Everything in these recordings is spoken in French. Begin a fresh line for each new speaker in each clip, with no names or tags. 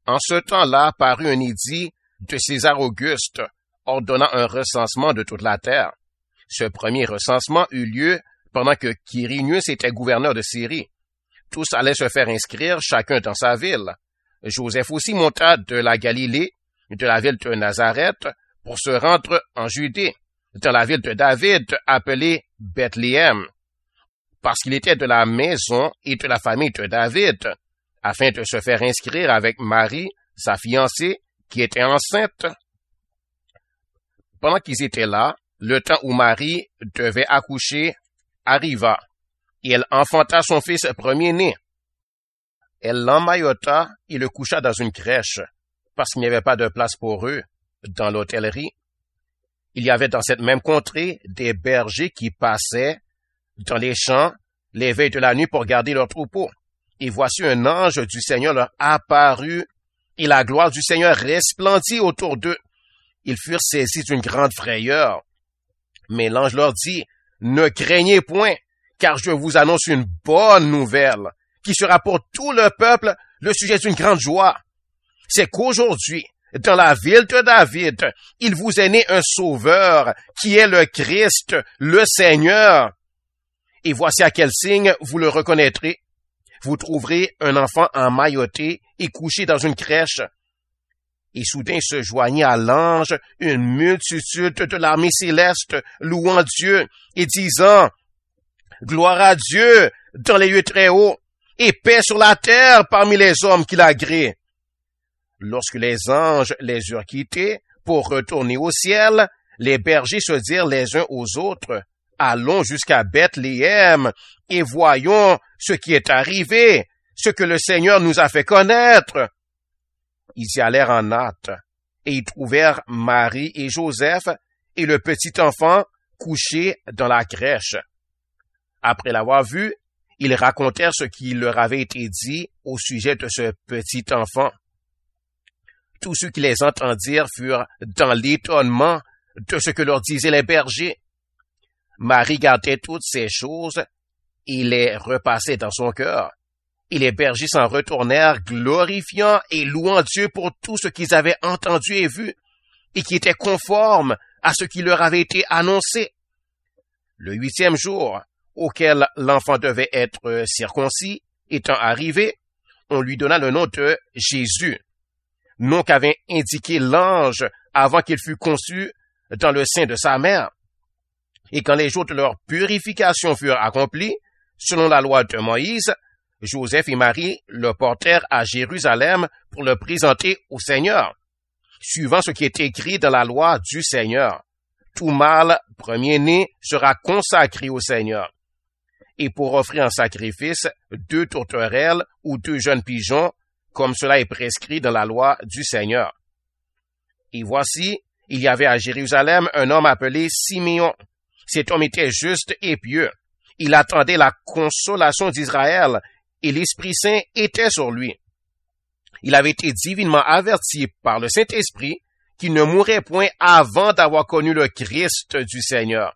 En ce temps-là parut un édit de César Auguste, ordonnant un recensement de toute la terre. Ce premier recensement eut lieu pendant que Quirinius était gouverneur de Syrie. Tous allaient se faire inscrire, chacun dans sa ville. Joseph aussi monta de la Galilée, de la ville de Nazareth, pour se rendre en Judée, dans la ville de David, appelée Bethléem, parce qu'il était de la maison et de la famille de David, afin de se faire inscrire avec Marie, sa fiancée, qui était enceinte. Pendant qu'ils étaient là, le temps où Marie devait accoucher arriva, et elle enfanta son fils premier-né. Elle l'emmaillota et le coucha dans une crèche, parce qu'il n'y avait pas de place pour eux dans l'hôtellerie. Il y avait dans cette même contrée des bergers qui passaient dans les champs les veilles de la nuit pour garder leurs troupeaux. Et voici un ange du Seigneur leur apparut, et la gloire du Seigneur resplendit autour d'eux. Ils furent saisis d'une grande frayeur. Mais l'ange leur dit, « Ne craignez point, car je vous annonce une bonne nouvelle, qui sera pour tout le peuple le sujet d'une grande joie. C'est qu'aujourd'hui, dans la ville de David, il vous est né un sauveur, qui est le Christ, le Seigneur. Et voici à quel signe vous le reconnaîtrez. Vous trouverez un enfant emmailloté et couché dans une crèche. » Et soudain se joignit à l'ange une multitude de l'armée céleste, louant Dieu et disant, « Gloire à Dieu dans les lieux très hauts, et paix sur la terre parmi les hommes qui l'agréent. » Lorsque les anges les eurent quittés pour retourner au ciel, les bergers se dirent les uns aux autres, « Allons jusqu'à Bethléem et voyons ce qui est arrivé, ce que le Seigneur nous a fait connaître. » Ils y allèrent en hâte, et y trouvèrent Marie et Joseph et le petit enfant couché dans la crèche. Après l'avoir vu, ils racontèrent ce qui leur avait été dit au sujet de ce petit enfant. Tous ceux qui les entendirent furent dans l'étonnement de ce que leur disaient les bergers. Marie gardait toutes ces choses et les repassait dans son cœur. Et les bergers s'en retournèrent glorifiant et louant Dieu pour tout ce qu'ils avaient entendu et vu, et qui était conforme à ce qui leur avait été annoncé. Le 8e jour, auquel l'enfant devait être circoncis, étant arrivé, on lui donna le nom de Jésus, nom qu'avait indiqué l'ange avant qu'il fût conçu dans le sein de sa mère. Et quand les jours de leur purification furent accomplis, selon la loi de Moïse, Joseph et Marie le portèrent à Jérusalem pour le présenter au Seigneur, suivant ce qui est écrit dans la loi du Seigneur. Tout mâle premier-né sera consacré au Seigneur. Et pour offrir en sacrifice 2 tourterelles ou 2 jeunes pigeons, comme cela est prescrit dans la loi du Seigneur. Et voici, il y avait à Jérusalem un homme appelé Siméon. Cet homme était juste et pieux. Il attendait la consolation d'Israël, et l'Esprit Saint était sur lui. Il avait été divinement averti par le Saint-Esprit qu'il ne mourrait point avant d'avoir connu le Christ du Seigneur.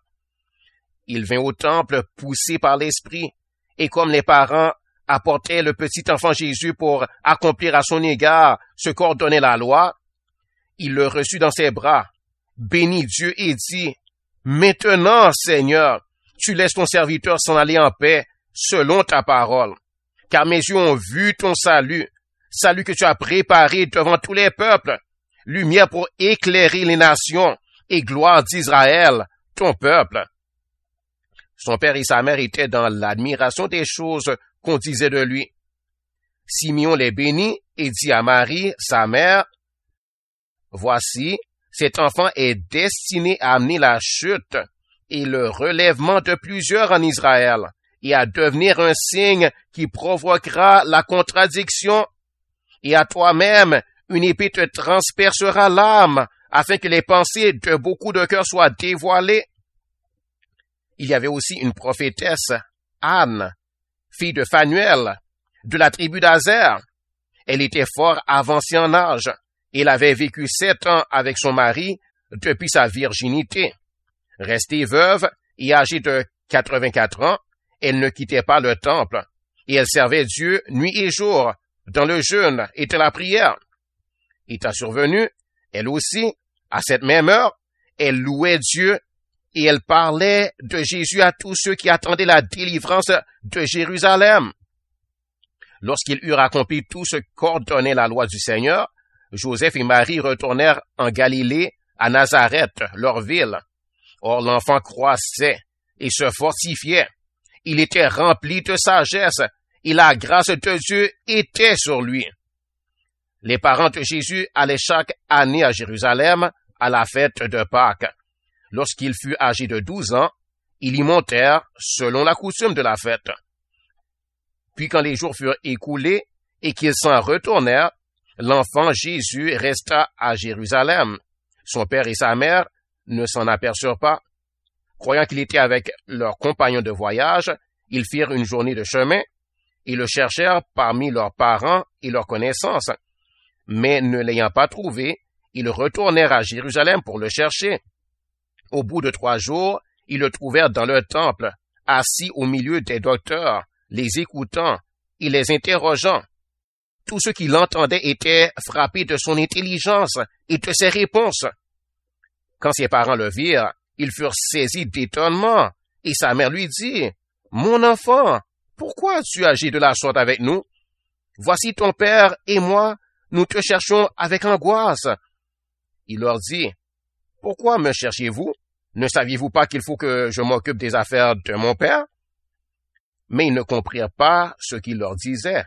Il vint au temple poussé par l'Esprit, et comme les parents apportaient le petit enfant Jésus pour accomplir à son égard ce qu'ordonnait la loi, il le reçut dans ses bras, bénit Dieu et dit, « Maintenant, Seigneur, tu laisses ton serviteur s'en aller en paix, selon ta parole. Car mes yeux ont vu ton salut, salut que tu as préparé devant tous les peuples, lumière pour éclairer les nations et gloire d'Israël, ton peuple. » Son père et sa mère étaient dans l'admiration des choses qu'on disait de lui. Simeon les bénit et dit à Marie, sa mère, « Voici, cet enfant est destiné à amener la chute et le relèvement de plusieurs en Israël, et à devenir un signe qui provoquera la contradiction. Et à toi-même, une épée te transpercera l'âme, afin que les pensées de beaucoup de cœurs soient dévoilées. » Il y avait aussi une prophétesse, Anne, fille de Phanuel, de la tribu d'Azer. Elle était fort avancée en âge, et elle avait vécu 7 ans avec son mari depuis sa virginité. Restée veuve et âgée de 84 ans, elle ne quittait pas le temple, et elle servait Dieu nuit et jour, dans le jeûne et dans la prière. étant survenue, elle aussi, à cette même heure, elle louait Dieu et elle parlait de Jésus à tous ceux qui attendaient la délivrance de Jérusalem. Lorsqu'ils eurent accompli tout ce qu'ordonnait la loi du Seigneur, Joseph et Marie retournèrent en Galilée, à Nazareth, leur ville. Or l'enfant croissait et se fortifiait. Il était rempli de sagesse et la grâce de Dieu était sur lui. Les parents de Jésus allaient chaque année à Jérusalem à la fête de Pâques. Lorsqu'il fut âgé de 12 ans, ils y montèrent selon la coutume de la fête. Puis quand les jours furent écoulés et qu'ils s'en retournèrent, l'enfant Jésus resta à Jérusalem. Son père et sa mère ne s'en aperçurent pas. Croyant qu'il était avec leurs compagnons de voyage, ils firent une journée de chemin et le cherchèrent parmi leurs parents et leurs connaissances. Mais ne l'ayant pas trouvé, ils retournèrent à Jérusalem pour le chercher. Au bout de 3 jours, ils le trouvèrent dans le temple, assis au milieu des docteurs, les écoutant et les interrogeant. Tous ceux qui l'entendaient étaient frappés de son intelligence et de ses réponses. Quand ses parents le virent, ils furent saisis d'étonnement, et sa mère lui dit, « Mon enfant, pourquoi as-tu agi de la sorte avec nous? Voici ton père et moi, nous te cherchons avec angoisse. » Il leur dit, « Pourquoi me cherchez-vous? Ne saviez-vous pas qu'il faut que je m'occupe des affaires de mon père? » Mais ils ne comprirent pas ce qu'il leur disait.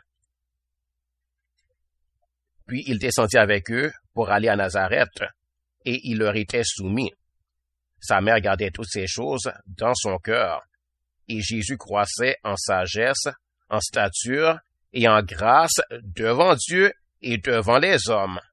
Puis il descendit avec eux pour aller à Nazareth, et il leur était soumis. Sa mère gardait toutes ces choses dans son cœur, et Jésus croissait en sagesse, en stature et en grâce devant Dieu et devant les hommes.